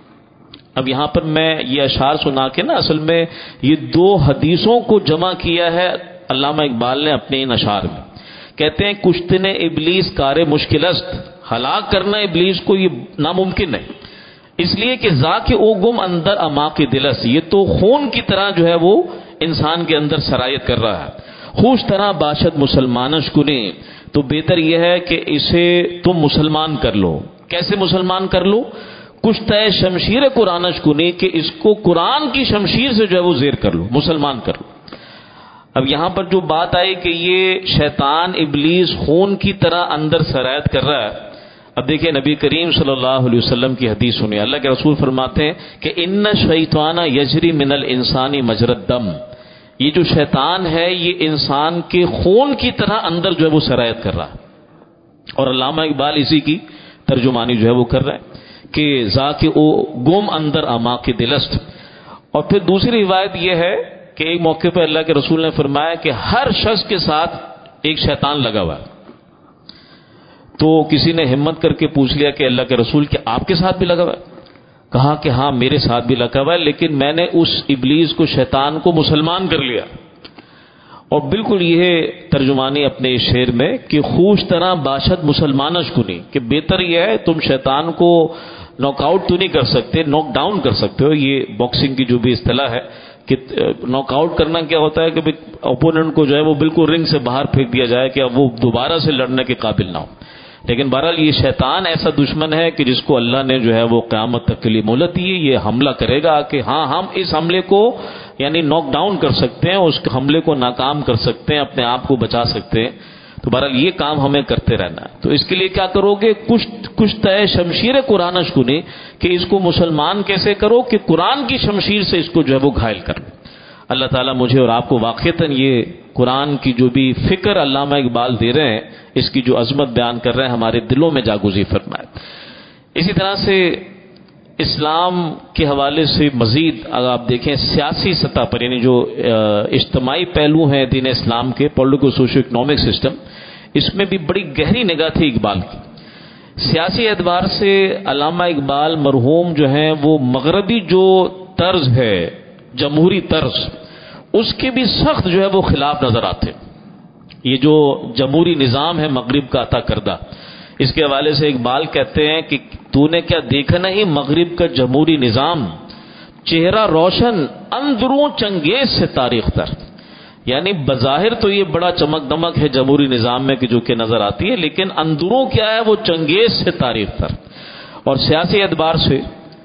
اب یہاں پر میں یہ اشعار سنا کے نا اصل میں یہ دو حدیثوں کو جمع کیا ہے علامہ اقبال نے اپنے ان اشعار میں. کہتے ہیں کشتن ابلیس کار مشکل است، ہلاک کرنا ابلیس کو یہ ناممکن ہے، اس لیے کہ ذاک او گم اندر اماق دلس، یہ تو خون کی طرح جو ہے وہ انسان کے اندر سرایت کر رہا ہے. خوش طرح باشد مسلمانش کنے، تو بہتر یہ ہے کہ اسے تم مسلمان کر لو. کیسے مسلمان کر لو؟ کشتہ شمشیر قرآنش کنے، کہ اس کو قرآن کی شمشیر سے جو ہے وہ زیر کر لو، مسلمان کر لو. اب یہاں پر جو بات آئی کہ یہ شیطان ابلیس خون کی طرح اندر سرایت کر رہا ہے. اب دیکھیں نبی کریم صلی اللہ علیہ وسلم کی حدیث سنیے. اللہ کے رسول فرماتے ہیں کہ ان شیطان یجری من الانسان مجرى الدم، یہ جو شیطان ہے یہ انسان کے خون کی طرح اندر جو ہے وہ سرایت کر رہا ہے. اور علامہ اقبال اسی کی ترجمانی جو ہے وہ کر رہا ہے کہ ذاک او گم اندر اماق دلست. اور پھر دوسری روایت یہ ہے کہ ایک موقع پہ اللہ کے رسول نے فرمایا کہ ہر شخص کے ساتھ ایک شیطان لگا ہوا ہے. تو کسی نے ہمت کر کے پوچھ لیا کہ اللہ کے رسول کیا آپ کے ساتھ بھی لگا ہوا ہے؟ کہا کہ ہاں میرے ساتھ بھی لگا ہوا ہے، لیکن میں نے اس ابلیس کو شیطان کو مسلمان کر لیا. اور بالکل یہ ترجمانی اپنے اس شعر میں کہ خوش طرح باشد مسلمانش کنی، کہ بہتر یہ ہے تم شیطان کو ناک آؤٹ تو نہیں کر سکتے، ناک ڈاؤن کر سکتے ہو. یہ باکسنگ کی جو بھی اصطلاح ہے کہ ناک آؤٹ کرنا کیا ہوتا ہے کہ اوپوننٹ کو جو ہے وہ بالکل رنگ سے باہر پھینک دیا جائے کہ اب وہ دوبارہ سے لڑنے کے قابل نہ ہو. لیکن بہرحال یہ شیطان ایسا دشمن ہے کہ جس کو اللہ نے جو ہے وہ قیامت تک کے لیے مہلت دی ہے. یہ حملہ کرے گا کہ ہاں ہم اس حملے کو یعنی ناک ڈاؤن کر سکتے ہیں، اس حملے کو ناکام کر سکتے ہیں، اپنے آپ کو بچا سکتے ہیں. تو بہرحال یہ کام ہمیں کرتے رہنا ہے. تو اس کے لیے کیا کرو گے؟ کشت ہے شمشیر قرآن شکنے، کہ اس کو مسلمان کیسے کرو کہ قرآن کی شمشیر سے اس کو جو ہے وہ گھائل کر لو. اللہ تعالیٰ مجھے اور آپ کو واقعتاً یہ قرآن کی جو بھی فکر علامہ اقبال دے رہے ہیں، اس کی جو عظمت بیان کر رہے ہیں، ہمارے دلوں میں جاگزی فرمائے. اسی طرح سے اسلام کے حوالے سے مزید اگر آپ دیکھیں سیاسی سطح پر، یعنی جو اجتماعی پہلو ہیں دین اسلام کے، پولیٹیکل سوشو اکنامک سسٹم، اس میں بھی بڑی گہری نگاہ تھی اقبال کی. سیاسی اعتبار سے علامہ اقبال مرحوم جو ہیں وہ مغربی جو طرز ہے، جمہوری طرز، اس کے بھی سخت جو ہے وہ خلاف نظر آتے. یہ جو جمہوری نظام ہے مغرب کا عطا کردہ، اس کے حوالے سے اقبال کہتے ہیں کہ تو نے کیا دیکھا نہیں مغرب کا جمہوری نظام، چہرہ روشن اندروں چنگیز سے تاریخ تر. یعنی بظاہر تو یہ بڑا چمک دمک ہے جمہوری نظام میں کہ جو کہ نظر آتی ہے، لیکن اندروں کیا ہے وہ چنگیز سے تاریخ تر. اور سیاسی اعتبار سے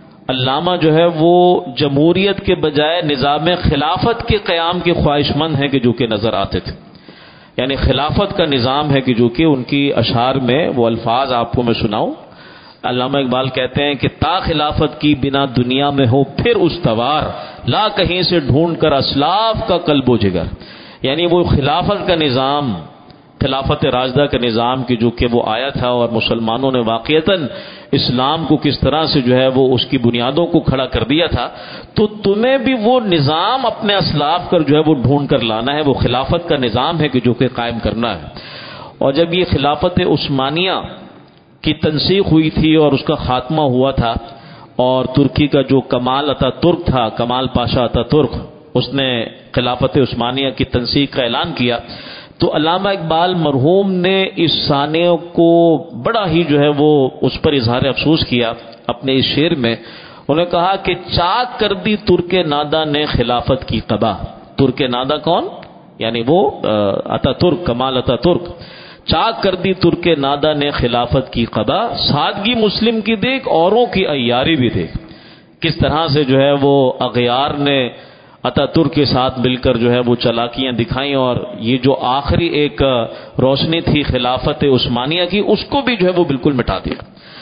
علامہ جو ہے وہ جمہوریت کے بجائے نظام خلافت کے قیام کے خواہش مند ہیں کہ جو کہ نظر آتے تھے. یعنی خلافت کا نظام ہے کہ جو کہ ان کی اشعار میں وہ الفاظ آپ کو میں سناؤں. علامہ اقبال کہتے ہیں کہ تا خلافت کی بنا دنیا میں ہو پھر استوار، لا کہیں سے ڈھونڈ کر اسلاف کا قلب و جگر. یعنی وہ خلافت کا نظام، خلافت راشدہ کا نظام کی جو کہ وہ آیا تھا اور مسلمانوں نے واقعتاً اسلام کو کس طرح سے جو ہے وہ اس کی بنیادوں کو کھڑا کر دیا تھا، تو تمہیں بھی وہ نظام اپنے اسلاف کر جو ہے وہ ڈھونڈ کر لانا ہے. وہ خلافت کا نظام ہے کہ جو کہ قائم کرنا ہے. اور جب یہ خلافت عثمانیہ کی تنسیخ ہوئی تھی اور اس کا خاتمہ ہوا تھا، اور ترکی کا جو کمال اتا ترک تھا، کمال پاشا اتا ترک، اس نے خلافت عثمانیہ کی تنسیخ کا اعلان کیا، تو علامہ اقبال مرحوم نے اس سانحے کو بڑا ہی جو ہے وہ اس پر اظہار افسوس کیا اپنے اس شعر میں. انہوں نے کہا کہ چاک کر دی ترک نادا نے خلافت کی قبا. ترک نادا کون؟ یعنی وہ اتا ترک، کمال اتا ترک. چاک کر دی ترک نادا نے خلافت کی قبا، سادگی مسلم کی دیکھ اوروں کی عیاری بھی دیکھ. کس طرح سے جو ہے وہ اغیار نے اتا ترک کے ساتھ مل کر جو ہے وہ چالاکیاں دکھائیں، اور یہ جو آخری ایک روشنی تھی خلافت عثمانیہ کی، اس کو بھی جو ہے وہ بالکل مٹا دیا.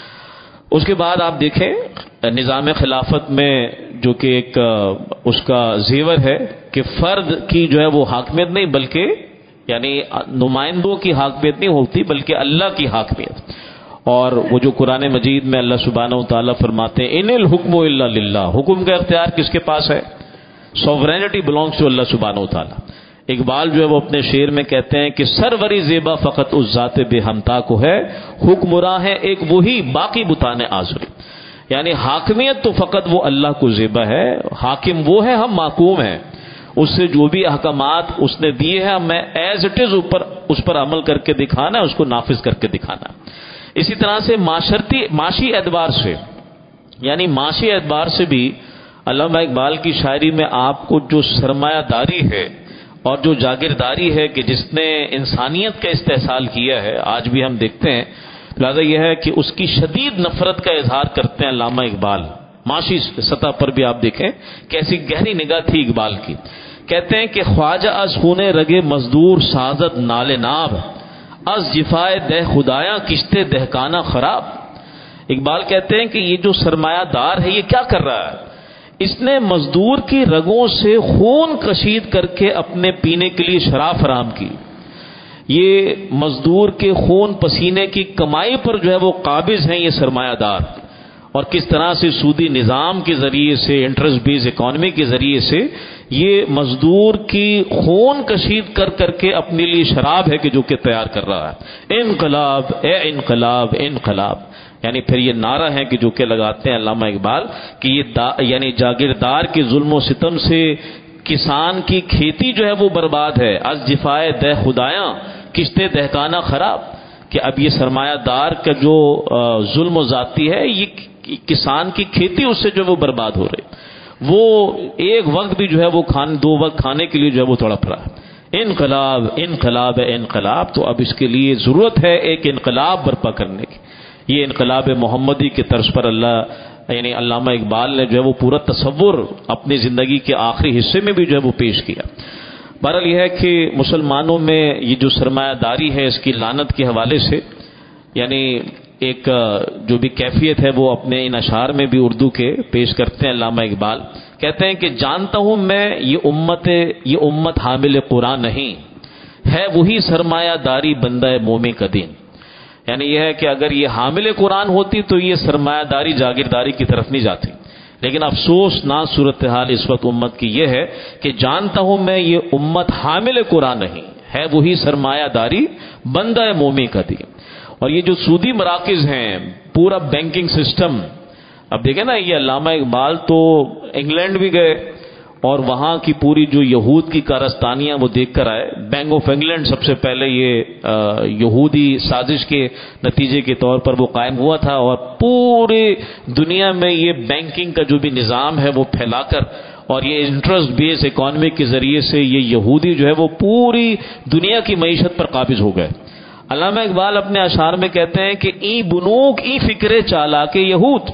اس کے بعد آپ دیکھیں نظام خلافت میں جو کہ ایک اس کا زیور ہے کہ فرد کی جو ہے وہ حاکمیت نہیں، بلکہ یعنی نمائندوں کی حاکمیت نہیں ہوتی بلکہ اللہ کی حاکمیت. اور وہ جو قرآن مجید میں اللہ سبحانہ و تعالیٰ فرماتے ہیں ان الحکم الا للہ، حکم کا اختیار کس کے پاس ہے؟ سوورینٹی بلانگس ٹو اللہ سبحانہ و تعالیٰ. اقبال جو ہے وہ اپنے شعر میں کہتے ہیں کہ سروری زیبا فقط اس ذات بے ہمتا کو ہے، حکمراں ہے ایک وہی باقی بتانے آزری. یعنی حاکمیت تو فقط وہ اللہ کو زیبا ہے، حاکم وہ ہے، ہم محکوم ہیں، اس سے جو بھی احکامات اس نے دیے ہیں ہمیں ایز اٹ از اوپر اس پر عمل کر کے دکھانا ہے، اس کو نافذ کر کے دکھانا ہے۔ اسی طرح سے معاشرتی معاشی اعتبار سے، یعنی معاشی اعتبار سے بھی علامہ اقبال کی شاعری میں آپ کو جو سرمایہ داری ہے اور جو جاگیرداری ہے کہ جس نے انسانیت کا استحصال کیا ہے، آج بھی ہم دیکھتے ہیں، لہذا یہ ہے کہ اس کی شدید نفرت کا اظہار کرتے ہیں علامہ اقبال۔ معاشی سطح پر بھی آپ دیکھیں کیسی گہری نگاہ تھی اقبال کی۔ کہتے ہیں کہ خواجہ از خونے رگے مزدور سازد نال ناب، از جفائے دہ خدایاں کشتے دہکانہ خراب۔ اقبال کہتے ہیں کہ یہ جو سرمایہ دار ہے یہ کیا کر رہا ہے؟ اس نے مزدور کی رگوں سے خون کشید کر کے اپنے پینے کے لیے شراب فراہم کی۔ یہ مزدور کے خون پسینے کی کمائی پر جو ہے وہ قابض ہیں یہ سرمایہ دار، اور کس طرح سے سودی نظام کے ذریعے سے، انٹرسٹ بیس اکانومی کے ذریعے سے یہ مزدور کی خون کشید کر کر کے اپنے لیے شراب ہے کہ جو کہ تیار کر رہا ہے۔ انقلاب اے انقلاب انقلاب، یعنی پھر یہ نعرہ ہے کہ جو کہ لگاتے ہیں علامہ اقبال کہ یہ دا یعنی جاگیردار کے ظلم و ستم سے کسان کی کھیتی جو ہے وہ برباد ہے۔ از جفائے دہ خدایاں کشتے دہکانہ خراب، کہ اب یہ سرمایہ دار کا جو ظلم و زیادتی ہے یہ کسان کی کھیتی اس سے جو وہ برباد ہو رہی، وہ ایک وقت بھی جو ہے وہ کھانے دو وقت کھانے کے لیے جو ہے وہ تڑپ رہا ہے۔ انقلاب انقلاب انقلاب، تو اب اس کے لیے ضرورت ہے ایک انقلاب برپا کرنے کی۔ یہ انقلاب محمدی کے طرز پر اللہ یعنی علامہ اقبال نے جو ہے وہ پورا تصور اپنی زندگی کے آخری حصے میں بھی جو ہے وہ پیش کیا۔ بہرحال یہ ہے کہ مسلمانوں میں یہ جو سرمایہ داری ہے اس کی لعنت کے حوالے سے یعنی ایک جو بھی کیفیت ہے وہ اپنے ان اشعار میں بھی اردو کے پیش کرتے ہیں علامہ اقبال۔ کہتے ہیں کہ جانتا ہوں میں یہ امت یہ امت حامل قرآن نہیں ہے، وہی سرمایہ داری بندہ مومن کا دین۔ یعنی یہ ہے کہ اگر یہ حامل قرآن ہوتی تو یہ سرمایہ داری جاگیرداری کی طرف نہیں جاتی، لیکن افسوس نہ صورتحال اس وقت امت کی یہ ہے کہ جانتا ہوں میں یہ امت حامل قرآن نہیں ہے، وہی سرمایہ داری بندہ مومن کا دین۔ اور یہ جو سودی مراکز ہیں، پورا بینکنگ سسٹم، اب دیکھیں نا یہ علامہ اقبال تو انگلینڈ بھی گئے اور وہاں کی پوری جو یہود کی کارستانیاں وہ دیکھ کر آئے۔ بینک آف انگلینڈ سب سے پہلے یہ یہودی سازش کے نتیجے کے طور پر وہ قائم ہوا تھا، اور پورے دنیا میں یہ بینکنگ کا جو بھی نظام ہے وہ پھیلا کر اور یہ انٹرسٹ بیس اکانومی کے ذریعے سے یہ یہودی جو ہے وہ پوری دنیا کی معیشت پر قابض ہو گئے۔ علامہ اقبال اپنے اشعار میں کہتے ہیں کہ ای بنوک ای فکرے چالاک یہود،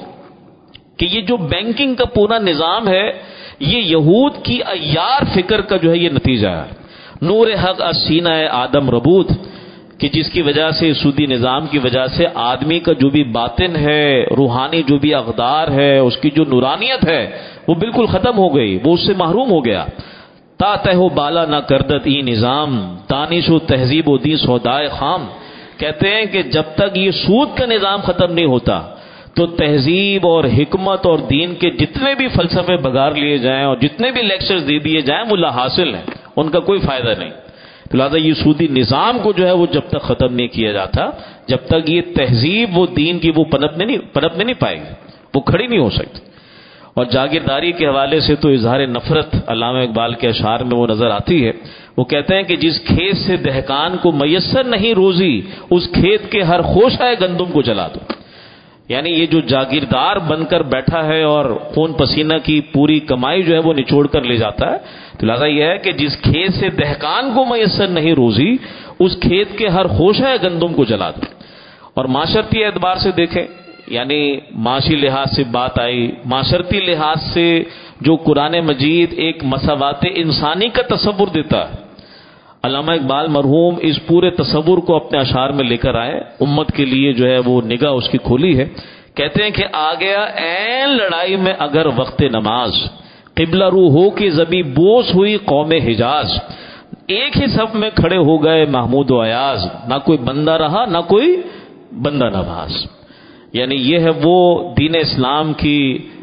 کہ یہ جو بینکنگ کا پورا نظام ہے یہ یہود کی عیار فکر کا جو ہے یہ نتیجہ ہے۔ نور حق از سینہ آدم ربود، کہ جس کی وجہ سے سودی نظام کی وجہ سے آدمی کا جو بھی باطن ہے، روحانی جو بھی اقدار ہے، اس کی جو نورانیت ہے وہ بالکل ختم ہو گئی، وہ اس سے محروم ہو گیا۔ تا تہ بالا نہ کردت ای نظام، دانش و تہذیب و دی سودائے خام۔ کہتے ہیں کہ جب تک یہ سود کا نظام ختم نہیں ہوتا تو تہذیب اور حکمت اور دین کے جتنے بھی فلسفے بگار لیے جائیں اور جتنے بھی لیکچرز دے دیے جائیں وہ لا حاصل ہیں، ان کا کوئی فائدہ نہیں۔ لہٰذا یہ سودی نظام کو جو ہے وہ جب تک ختم نہیں کیا جاتا، جب تک یہ تہذیب وہ دین کی وہ پنپنے نہیں پنپنے نہیں پائے گی، وہ کھڑی نہیں ہو سکتی۔ اور جاگیرداری کے حوالے سے تو اظہار نفرت علامہ اقبال کے اشعار میں وہ نظر آتی ہے۔ وہ کہتے ہیں کہ جس کھیت سے دہقان کو میسر نہیں روزی، اس کھیت کے ہر خوشہ گندم کو جلا دو۔ یعنی یہ جو جاگیردار بن کر بیٹھا ہے اور خون پسینہ کی پوری کمائی جو ہے وہ نچوڑ کر لے جاتا ہے، تو لہٰذا یہ ہے کہ جس کھیت سے دہقان کو میسر نہیں روزی، اس کھیت کے ہر خوشہ گندم کو جلا دو۔ اور معاشرتی اعتبار سے دیکھیں، یعنی معاشی لحاظ سے بات آئی، معاشرتی لحاظ سے جو قرآن مجید ایک مساوات انسانی کا تصور دیتا ہے، علامہ اقبال مرحوم اس پورے تصور کو اپنے اشعار میں لے کر آئے، امت کے لیے جو ہے وہ نگاہ اس کی کھولی ہے۔ کہتے ہیں کہ آ گیا عین لڑائی میں اگر وقت نماز، قبلہ رو ہو کی زبی بوس ہوئی قوم حجاز، ایک ہی صف میں کھڑے ہو گئے محمود و ایاز، نہ کوئی بندہ رہا نہ کوئی بندہ نواز۔ یعنی یہ ہے وہ دین اسلام کی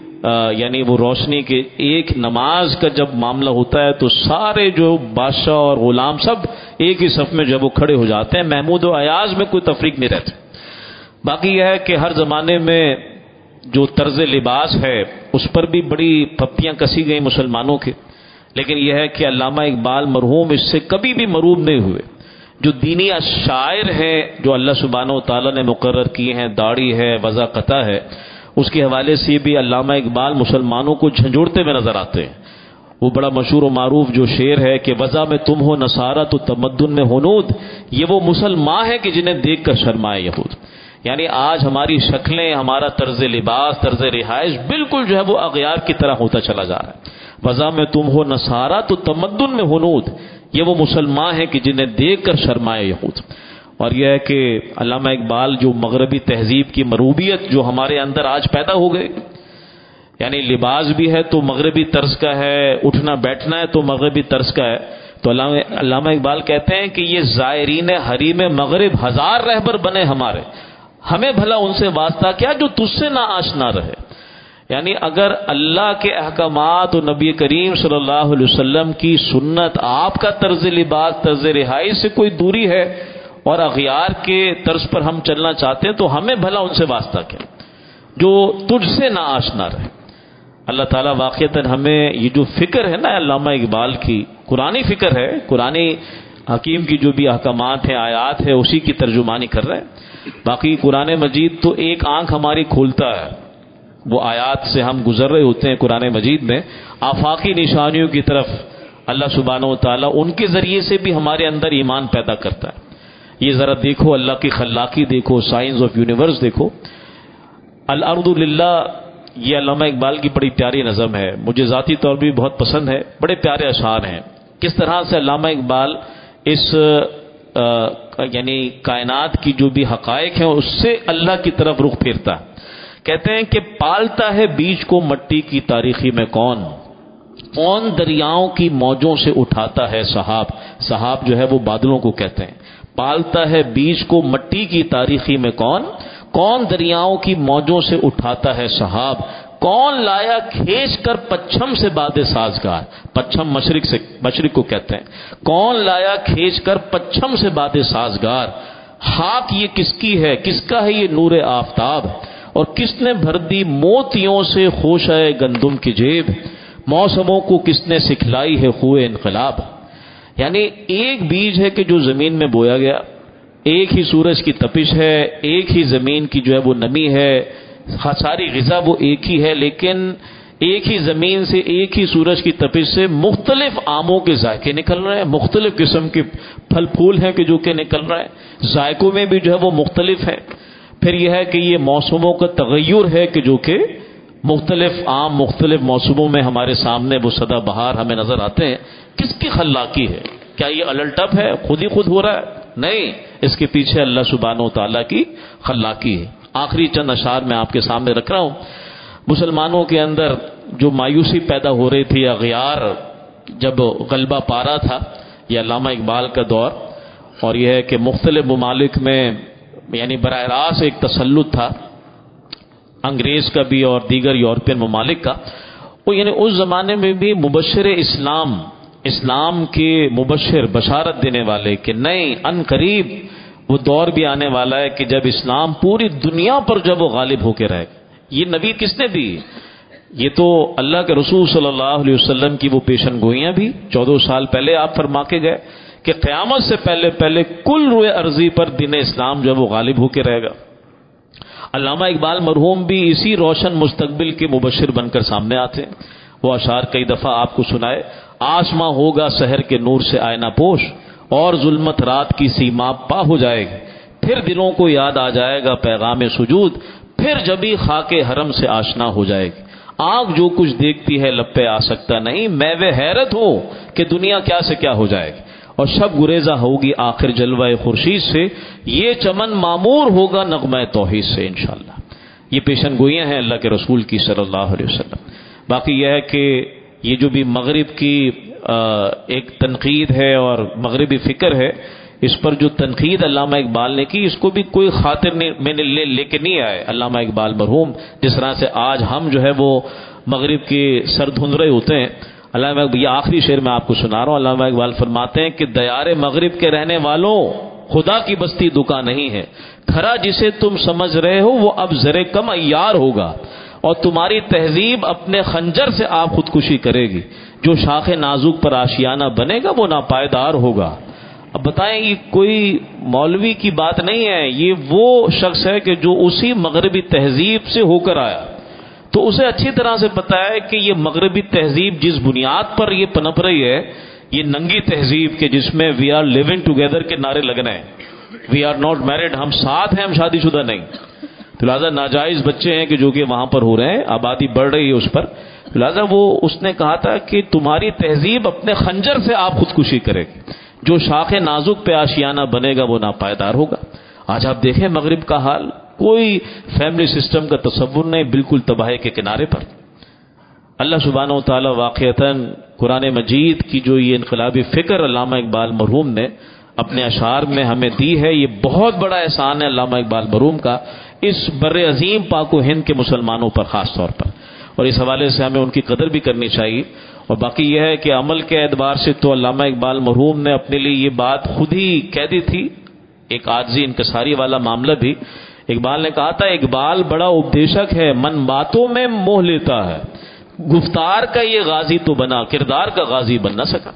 یعنی وہ روشنی کے ایک نماز کا جب معاملہ ہوتا ہے تو سارے جو بادشاہ اور غلام سب ایک ہی صف میں جب وہ کھڑے ہو جاتے ہیں، محمود و ایاز میں کوئی تفریق نہیں رہتی۔ باقی یہ ہے کہ ہر زمانے میں جو طرز لباس ہے اس پر بھی بڑی پھپیاں کسی گئی مسلمانوں کے، لیکن یہ ہے کہ علامہ اقبال مرحوم اس سے کبھی بھی مروب نہیں ہوئے۔ جو دینی شاعر ہیں جو اللہ سبحانہ و تعالیٰ نے مقرر کیے ہیں، داڑھی ہے، وضاقتہ ہے، اس کے حوالے سے بھی علامہ اقبال مسلمانوں کو جھنجھوڑتے ہوئے نظر آتے ہیں۔ وہ بڑا مشہور و معروف جو شعر ہے کہ وضع میں تم ہو نصارہ تو تمدن میں ہنود، یہ وہ مسلمان ہیں کہ جنہیں دیکھ کر شرمائے یہود۔ یعنی آج ہماری شکلیں، ہمارا طرز لباس، طرز رہائش بالکل جو ہے وہ اغیار کی طرح ہوتا چلا جا رہا ہے۔ وضع میں تم ہو نصارہ تو تمدن میں ہنود، یہ وہ مسلمان ہیں کہ جنہیں دیکھ کر شرمائے یہود۔ اور یہ ہے کہ علامہ اقبال جو مغربی تہذیب کی مروبیت جو ہمارے اندر آج پیدا ہو گئی، یعنی لباس بھی ہے تو مغربی طرز کا ہے، اٹھنا بیٹھنا ہے تو مغربی طرز کا ہے، تو علامہ اقبال کہتے ہیں کہ یہ زائرین حریم مغرب ہزار رہبر بنے ہمارے، ہمیں بھلا ان سے واسطہ کیا جو تجھ سے نہ آشنا رہے۔ یعنی اگر اللہ کے احکامات اور نبی کریم صلی اللہ علیہ وسلم کی سنت، آپ کا طرز لباس، طرز رہائش سے کوئی دوری ہے اور اغیار کے طرز پر ہم چلنا چاہتے ہیں تو ہمیں بھلا ان سے واسطہ کیا جو تجھ سے نہ آشنا رہے۔ اللہ تعالیٰ واقعتاً ہمیں یہ جو فکر ہے نا علامہ اقبال کی، قرآنی فکر ہے، قرآنی حکیم کی جو بھی احکامات ہیں، آیات ہے، اسی کی ترجمانی کر رہے ہیں۔ باقی قرآن مجید تو ایک آنکھ ہماری کھولتا ہے، وہ آیات سے ہم گزر رہے ہوتے ہیں قرآن مجید میں، آفاقی نشانیوں کی طرف اللہ سبحانہ و تعالیٰ ان کے ذریعے سے بھی ہمارے اندر ایمان پیدا کرتا ہے۔ یہ ذرا دیکھو اللہ کی خلاقی دیکھو، سائنس آف یونیورس دیکھو۔ الارض للہ، یہ علامہ اقبال کی بڑی پیاری نظم ہے، مجھے ذاتی طور بھی بہت پسند ہے، بڑے پیارے اشعار ہیں۔ کس طرح سے علامہ اقبال اس آ, یعنی کائنات کی جو بھی حقائق ہیں اس سے اللہ کی طرف رخ پھیرتا ہے۔ کہتے ہیں کہ پالتا ہے بیج کو مٹی کی تاریخی میں کون، کون دریاؤں کی موجوں سے اٹھاتا ہے سحاب، سحاب جو ہے وہ بادلوں کو کہتے ہیں۔ پالتا ہے بیج کو مٹی کی تاریخی میں کون، کون دریاؤں کی موجوں سے اٹھاتا ہے سحاب، کون لایا کھینچ کر پچھم سے باد سازگار، پچھم مشرق سے، مشرق کو کہتے ہیں، کون لایا کھینچ کر پچھم سے باد سازگار، خاک یہ کس کی ہے، کس کا ہے یہ نور آفتاب، اور کس نے بھر دی موتیوں سے خوشہ گندم کی جیب، موسموں کو کس نے سکھلائی ہے خوئے انقلاب۔ یعنی ایک بیج ہے کہ جو زمین میں بویا گیا، ایک ہی سورج کی تپش ہے، ایک ہی زمین کی جو ہے وہ نمی ہے، ساری غذا وہ ایک ہی ہے، لیکن ایک ہی زمین سے، ایک ہی سورج کی تپش سے مختلف آموں کے ذائقے نکل رہے ہیں، مختلف قسم کے پھل پھول ہیں کہ جو کہ نکل رہے ہیں، ذائقوں میں بھی جو ہے وہ مختلف ہے۔ پھر یہ ہے کہ یہ موسموں کا تغیر ہے کہ جو کہ مختلف آم مختلف موسموں میں ہمارے سامنے وہ سدا بہار ہمیں نظر آتے ہیں۔ کس کی خلاقی ہے؟ کیا یہ الٹ اپ ہے، خود ہی خود ہو رہا ہے؟ نہیں، اس کے پیچھے اللہ سبحانہ و تعالیٰ کی خلاقی ہے۔ آخری چند اشعار میں آپ کے سامنے رکھ رہا ہوں۔ مسلمانوں کے اندر جو مایوسی پیدا ہو رہی تھی، اغیار جب غلبہ پا رہا تھا، یہ علامہ اقبال کا دور، اور یہ ہے کہ مختلف ممالک میں یعنی براہ راست ایک تسلط تھا انگریز کا بھی اور دیگر یورپین ممالک کا، وہ یعنی اس زمانے میں بھی مبشر اسلام، اسلام کے مبشر، بشارت دینے والے کہ نہیں ان قریب وہ دور بھی آنے والا ہے کہ جب اسلام پوری دنیا پر جب وہ غالب ہو کے رہے گا۔ یہ نبی کس نے دی؟ یہ تو اللہ کے رسول صلی اللہ علیہ وسلم کی وہ پیشن گوئیاں بھی چودہ سال پہلے آپ فرما کے گئے کہ قیامت سے پہلے پہلے کل روئے ارضی پر دین اسلام جو ہے وہ غالب ہو کے رہے گا۔ علامہ اقبال مرحوم بھی اسی روشن مستقبل کے مبشر بن کر سامنے آتے ہیں۔ وہ اشعار کئی دفعہ آپ کو سنائے، آسماں ہوگا سحر کے نور سے آئینہ پوش، اور ظلمت رات کی سیما پا ہو جائے گی، پھر دلوں کو یاد آ جائے گا پیغام سجود، پھر جبھی خاک حرم سے آشنا ہو جائے گی۔ آنکھ جو کچھ دیکھتی ہے لب پہ آ سکتا نہیں، میں وہ حیرت ہو کہ دنیا کیا سے کیا ہو جائے گی، اور شب گریزہ ہوگی آخر جلوہ خورشید سے، یہ چمن معمور ہوگا نغمہ توحید سے انشاءاللہ۔ یہ پیشن گوئیاں ہیں اللہ کے رسول کی صلی اللہ علیہ وسلم۔ باقی یہ ہے کہ یہ جو بھی مغرب کی ایک تنقید ہے اور مغربی فکر ہے، اس پر جو تنقید علامہ اقبال نے کی، اس کو بھی کوئی خاطر میں نے لے, لے کے نہیں آئے علامہ اقبال مرحوم، جس طرح سے آج ہم جو ہے وہ مغرب کے سر دھندرے ہوتے ہیں۔ علامہ یہ آخری شعر میں آپ کو سنا رہا ہوں، علامہ اقبال فرماتے ہیں کہ دیار مغرب کے رہنے والوں خدا کی بستی دکا نہیں ہے، کھرا جسے تم سمجھ رہے ہو وہ اب زر کم عیار ہوگا، اور تمہاری تہذیب اپنے خنجر سے آپ خودکشی کرے گی، جو شاخ نازک پر آشیانہ بنے گا وہ ناپائیدار ہوگا۔ اب بتائیں یہ کوئی مولوی کی بات نہیں ہے، یہ وہ شخص ہے کہ جو اسی مغربی تہذیب سے ہو کر آیا، تو اسے اچھی طرح سے پتا ہے کہ یہ مغربی تہذیب جس بنیاد پر یہ پنپ رہی ہے، یہ ننگی تہذیب کے جس میں وی آر لیونگ ٹوگیدر کے نعرے لگنے ہیں، وی آر ناٹ میرڈ، ہم ساتھ ہیں، ہم شادی شدہ نہیں، تو لہٰذا ناجائز بچے ہیں کہ جو کہ وہاں پر ہو رہے ہیں، آبادی بڑھ رہی ہے اس پر، لہٰذا وہ اس نے کہا تھا کہ تمہاری تہذیب اپنے خنجر سے آپ خودکشی کرے گی، جو شاخ نازک پہ آشیانہ بنے گا وہ ناپائیدار ہوگا۔ آج آپ دیکھیں مغرب کا حال، کوئی فیملی سسٹم کا تصور نہیں، بالکل تباہی کے کنارے پر۔ اللہ سبحانہ و تعالی واقعتاً قرآن مجید کی جو یہ انقلابی فکر علامہ اقبال مرحوم نے اپنے اشعار میں ہمیں دی ہے، یہ بہت بڑا احسان ہے علامہ اقبال مرحوم کا اس بر عظیم پاک و ہند کے مسلمانوں پر خاص طور پر، اور اس حوالے سے ہمیں ان کی قدر بھی کرنی چاہیے۔ اور باقی یہ ہے کہ عمل کے اعتبار سے تو علامہ اقبال مرحوم نے اپنے لیے یہ بات خود ہی کہہ دی تھی، ایک عاجزی انکساری والا معاملہ بھی۔ اقبال نے کہا تھا اقبال بڑا اپدیشک ہے، من باتوں میں موہ لیتا ہے، گفتار کا یہ غازی تو بنا، کردار کا غازی بن نہ سکا۔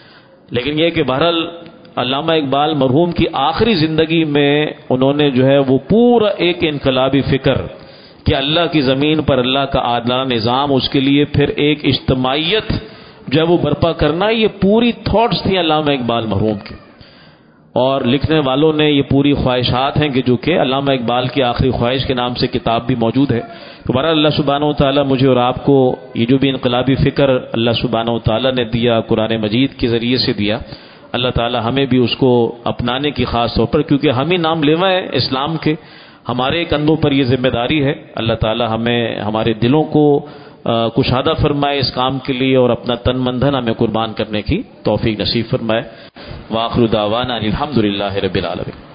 لیکن یہ کہ بہرحال علامہ اقبال مرحوم کی آخری زندگی میں انہوں نے جو ہے وہ پورا ایک انقلابی فکر کہ اللہ کی زمین پر اللہ کا عادلانہ نظام، اس کے لیے پھر ایک اجتماعیت جو ہے وہ برپا کرنا، یہ پوری تھاٹس تھیں علامہ اقبال مرحوم کی، اور لکھنے والوں نے یہ پوری خواہشات ہیں کہ جو کہ علامہ اقبال کی آخری خواہش کے نام سے کتاب بھی موجود ہے۔ تو بہرحال اللہ سبحانہ و تعالیٰ مجھے اور آپ کو یہ جو بھی انقلابی فکر اللہ سبحانہ و تعالیٰ نے دیا، قرآن مجید کے ذریعے سے دیا، اللہ تعالیٰ ہمیں بھی اس کو اپنانے کی خاص طور پر، کیونکہ ہم ہی نام لیوا ہے اسلام کے، ہمارے کندھوں پر یہ ذمہ داری ہے۔ اللہ تعالیٰ ہمیں ہمارے دلوں کو کشادہ فرمائے اس کام کے لیے، اور اپنا تن من دھن ہمیں قربان کرنے کی توفیق نصیب فرمائے۔ وآخر دعوانا الحمد للہ رب العالمین۔